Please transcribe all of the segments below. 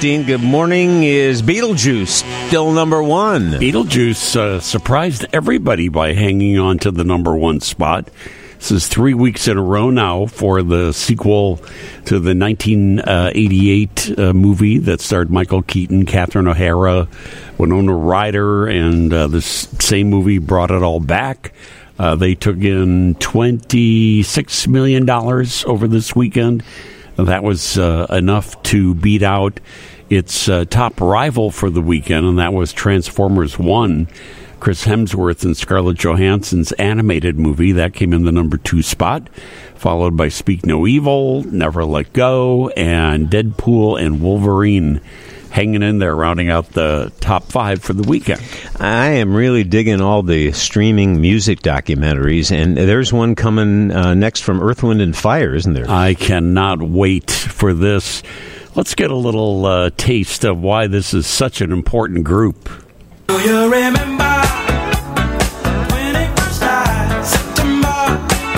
Dean. Good morning. Is Beetlejuice still number one? Beetlejuice surprised everybody by hanging on to the number one spot. This is 3 weeks in a row now for the sequel to the 1988 movie that starred Michael Keaton, Catherine O'Hara, Winona Ryder, and this same movie brought it all back. They took in $26 million over this weekend. That was enough to beat out its top rival for the weekend, and that was Transformers 1. Chris Hemsworth and Scarlett Johansson's animated movie. That came in the number 2 spot, followed by Speak No Evil, Never Let Go, and Deadpool and Wolverine hanging in there, rounding out the top 5 for the weekend. I am really digging all the streaming music documentaries, and there's one coming next from Earth, Wind, and Fire, isn't there? I cannot wait for this. Let's get a little taste of why this is such an important group. Do you remember when it first started, September?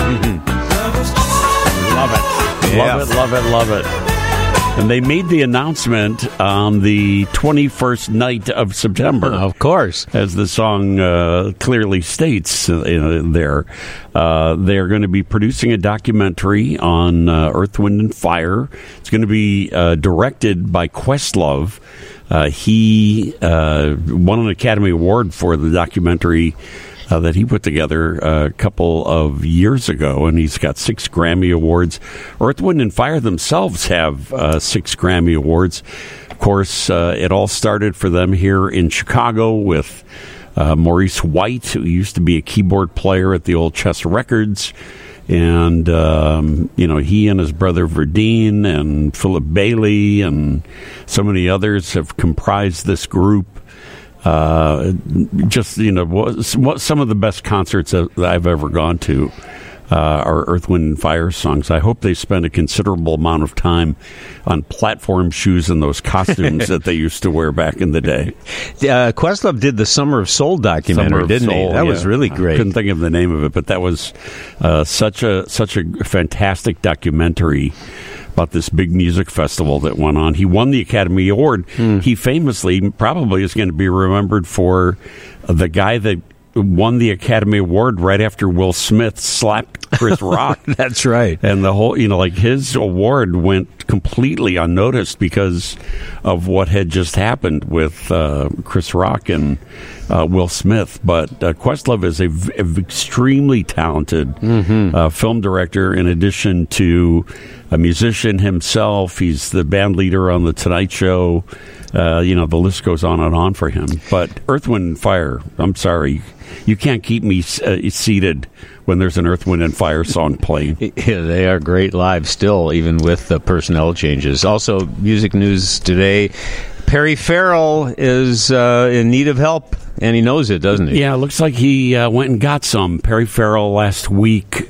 Love it. Yeah. Love it, love it, love it. And they made the announcement on the 21st night of September. Of course. As the song clearly states there. They're going to be producing a documentary on Earth, Wind, and Fire. It's going to be directed by Questlove. He won an Academy Award for the documentary that he put together a couple of years ago, and he's got 6 Grammy Awards. Earth, Wind, and Fire themselves have 6 Grammy Awards. Of course, it all started for them here in Chicago with Maurice White, who used to be a keyboard player at the old Chess Records. And, he and his brother Verdine and Philip Bailey and so many others have comprised this group. Some of the best concerts that I've ever gone to are Earth, Wind, and Fire songs. I hope they spend a considerable amount of time on platform shoes and those costumes that they used to wear back in the day. Questlove did the Summer of Soul documentary, didn't he? That was really great. I couldn't think of the name of it, but that was such a fantastic documentary about this big music festival that went on. He won the Academy Award. He famously probably is going to be remembered for the guy that won the Academy Award right after Will Smith slapped Chris Rock. That's right. And the whole, his award went completely unnoticed because of what had just happened with Chris Rock and Will Smith. But Questlove is a extremely talented film director, in addition to a musician himself. He's the band leader on The Tonight Show. The list goes on and on for him. But Earth, Wind, and Fire, I'm sorry, you can't keep me seated when there's an Earth, Wind, and Fire song playing. Yeah, they are great live still, even with the personnel changes. Also, music news today, Perry Farrell is in need of help, and he knows it, doesn't he? Yeah, it looks like he went and got some. Perry Farrell last week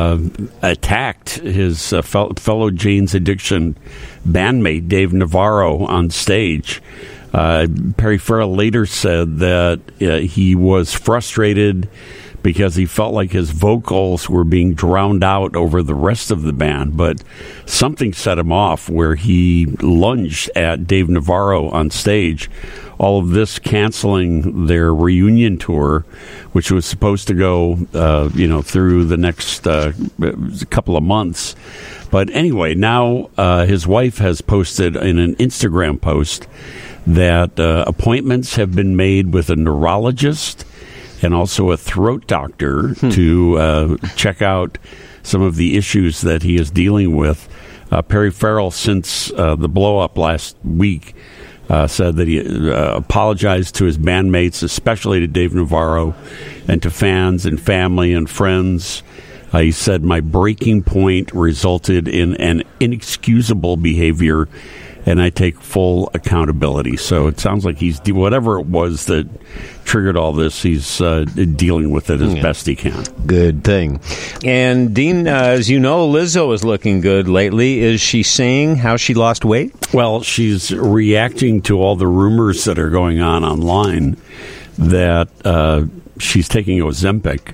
attacked his fellow Jane's Addiction bandmate, Dave Navarro, on stage. Perry Farrell later said that he was frustrated because he felt like his vocals were being drowned out over the rest of the band, but something set him off where he lunged at Dave Navarro on stage. All of this canceling their reunion tour, which was supposed to go, through the next couple of months. But anyway, now his wife has posted in an Instagram post that appointments have been made with a neurologist and also a throat doctor to check out some of the issues that he is dealing with. Perry Farrell, since the blow-up last week, said that he apologized to his bandmates, especially to Dave Navarro, and to fans and family and friends. He said, "My breaking point resulted in an inexcusable behavior, and I take full accountability." So it sounds like he's whatever it was that triggered all this, he's dealing with it as best he can. Good thing. And Dean, as you know, Lizzo is looking good lately. Is she saying how she lost weight? Well, she's reacting to all the rumors that are going on online that she's taking Ozempic.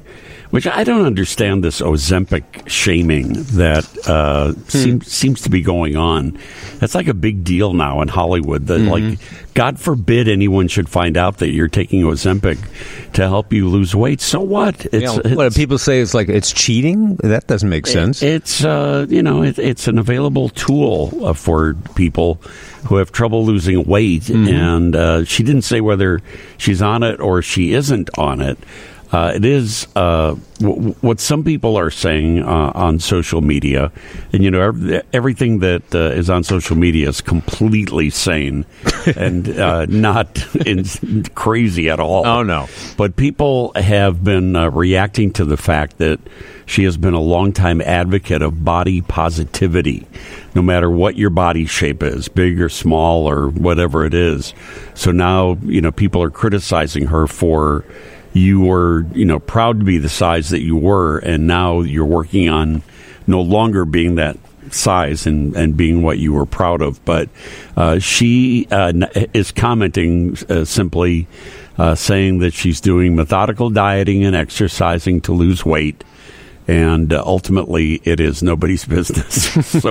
which I don't understand this Ozempic shaming that seems to be going on. That's like a big deal now in Hollywood. That like, God forbid anyone should find out that you're taking Ozempic to help you lose weight. So what? What people say is like it's cheating. That doesn't make sense. It's it's an available tool for people who have trouble losing weight, and she didn't say whether she's on it or she isn't on it. It is what some people are saying on social media, and everything that is on social media is completely sane and not crazy at all. Oh no! But people have been reacting to the fact that she has been a longtime advocate of body positivity, no matter what your body shape is, big or small or whatever it is. So now people are criticizing her for. You were, proud to be the size that you were, and now you're working on no longer being that size and being what you were proud of. But she is commenting simply saying that she's doing methodical dieting and exercising to lose weight. And ultimately, it is nobody's business. So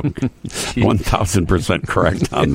1,000% correct on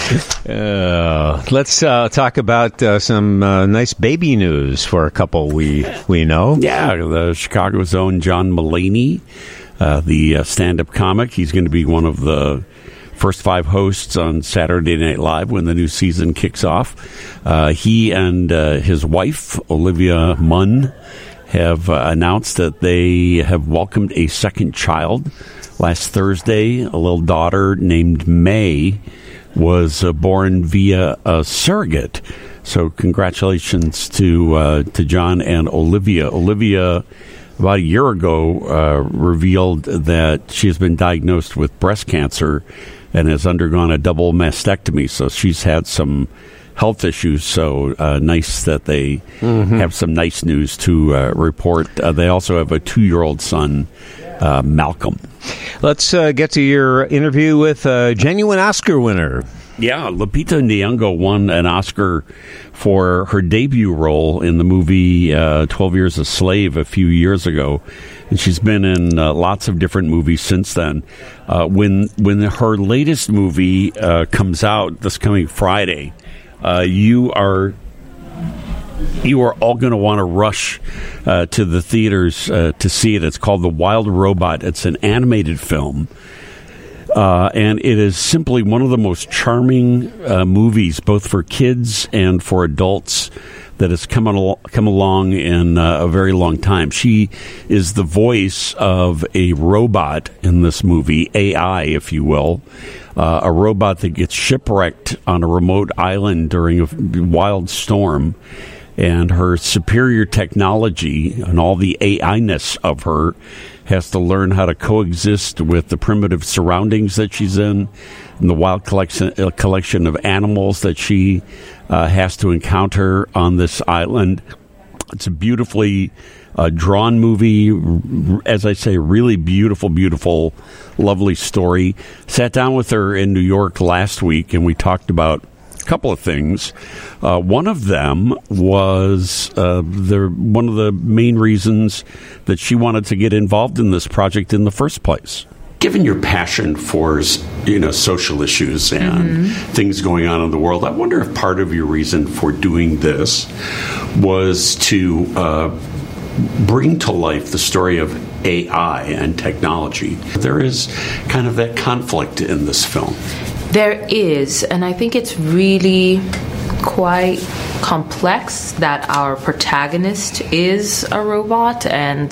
that. Let's talk about some nice baby news for a couple we know. Yeah, the Chicago's own John Mulaney, the stand-up comic. He's going to be one of the first 5 hosts on Saturday Night Live when the new season kicks off. He and his wife, Olivia Munn, have announced that they have welcomed a second child. Last Thursday, a little daughter named May was born via a surrogate. So congratulations to John and Olivia. Olivia, about a year ago, revealed that she has been diagnosed with breast cancer and has undergone a double mastectomy. So she's had some health issues, so nice that they have some nice news to report. They also have a 2-year-old son, Malcolm. Let's get to your interview with a genuine Oscar winner. Yeah, Lupita Nyong'o won an Oscar for her debut role in the movie 12 Years a Slave a few years ago. And she's been in lots of different movies since then. When her latest movie comes out this coming Friday, you are all going to want to rush to the theaters to see it. It's called The Wild Robot. It's an animated film, and it is simply one of the most charming movies, both for kids and for adults, that has come along in a very long time. She is the voice of a robot in this movie, AI, if you will. A robot that gets shipwrecked on a remote island during a wild storm, and her superior technology and all the AI-ness of her has to learn how to coexist with the primitive surroundings that she's in and the wild collection of animals that she has to encounter on this island. It's a beautifully drawn movie, as I say, really beautiful, lovely story. Sat down with her in New York last week, and we talked about a couple of things. One of them was one of the main reasons that she wanted to get involved in this project in the first place. Given your passion for social issues and things going on in the world, I wonder if part of your reason for doing this was to bring to life the story of AI and technology. There is kind of that conflict in this film. There is, and I think it's really quite complex that our protagonist is a robot and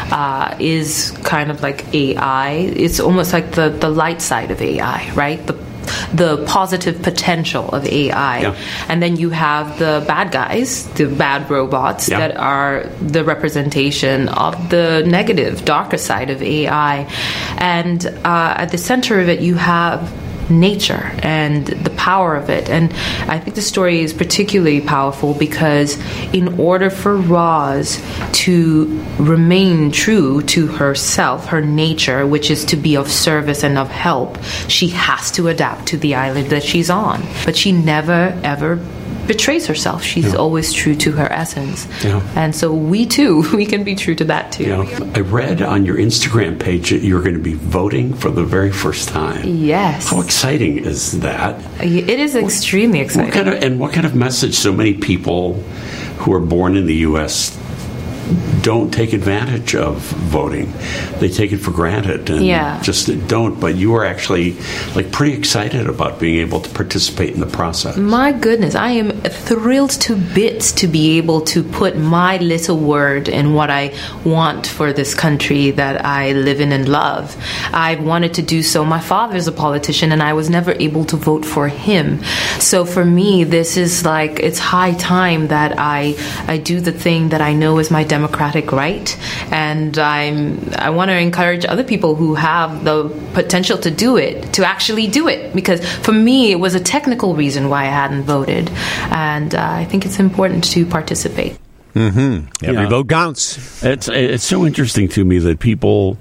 is kind of like AI. It's almost like the light side of AI, right? The positive potential of AI. Yeah. And then you have the bad guys, the bad robots, that are the representation of the negative, darker side of AI. And at the center of it, you have nature and the power of it. And I think the story is particularly powerful because in order for Roz to remain true to herself, her nature, which is to be of service and of help, she has to adapt to the island that she's on. But she never, ever betrays herself. She's always true to her essence. Yeah. And so we can be true to that too. I read on your Instagram page that you're going to be voting for the very first time. Yes. How exciting is that? It is extremely exciting. What kind of message so many people who are born in the U.S. don't take advantage of voting? They take it for granted and just don't. But you are actually pretty excited about being able to participate in the process. My goodness, I am thrilled to bits to be able to put my little word in what I want for this country that I live in and love. I wanted to do so. My father's a politician, and I was never able to vote for him. So for me, this is it's high time that I do the thing that I know is my democratic right, and I want to encourage other people who have the potential to do it to actually do it, because for me it was a technical reason why I hadn't voted, and I think it's important to participate. Every vote counts. It's so interesting to me that people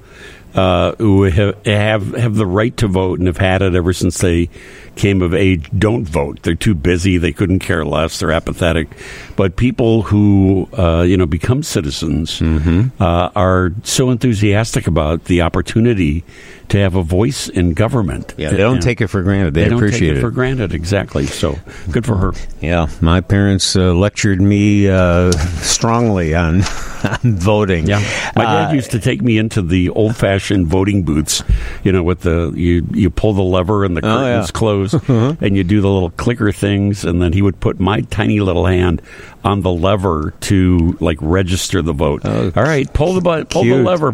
who have the right to vote and have had it ever since they came of age don't vote. They're too busy. They couldn't care less. They're apathetic. But people who become citizens are so enthusiastic about the opportunity to have a voice in government. Yeah, they don't take it for granted. They appreciate don't take it it for granted. Exactly. So good for her. Yeah, my parents lectured me strongly on voting. Yeah, my dad used to take me into the old-fashioned voting booths. With you pull the lever and the curtains close, and you do the little clicker things, and then he would put my tiny little hand on the lever to register the vote. All right, pull the lever,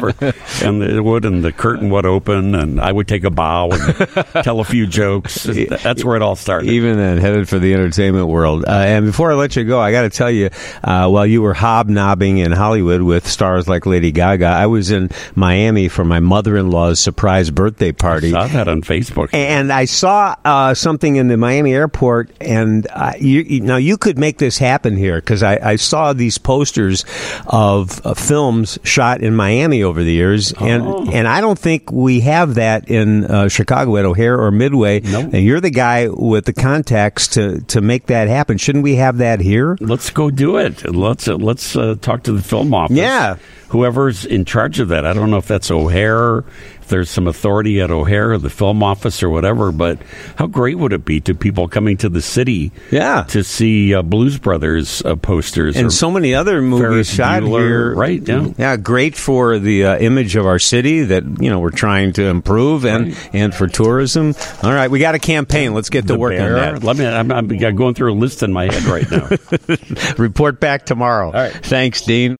and it would, and the curtain would open, and I would take a bow and tell a few jokes. That's where it all started. Even then, headed for the entertainment world. And before I let you go, I got to tell you, while you were hobnobbing in Hollywood with stars like Lady Gaga, I was in Miami for my mother-in-law's surprise birthday party. I saw that on Facebook. And I saw something in the Miami airport, and you could make this happen here, because I saw these posters of films shot in Miami over the years, and I don't think we have that in Chicago at O'Hare or Midway. Nope. And you're the guy with the contacts to make that happen. Shouldn't we have that here? Let's go do it. Let's talk to the film office. Yeah. Whoever's in charge of that. I don't know if that's O'Hare, if there's some authority at O'Hare or the film office or whatever, but how great would it be to people coming to the city to see Blues Brothers posters? And so many other movies Ferris shot Bueller, here. Right, yeah. Great for the image of our city that we're trying to improve, and for tourism. All right, we got a campaign. Let's get to work on that. I'm going through a list in my head right now. Report back tomorrow. All right. Thanks, Dean.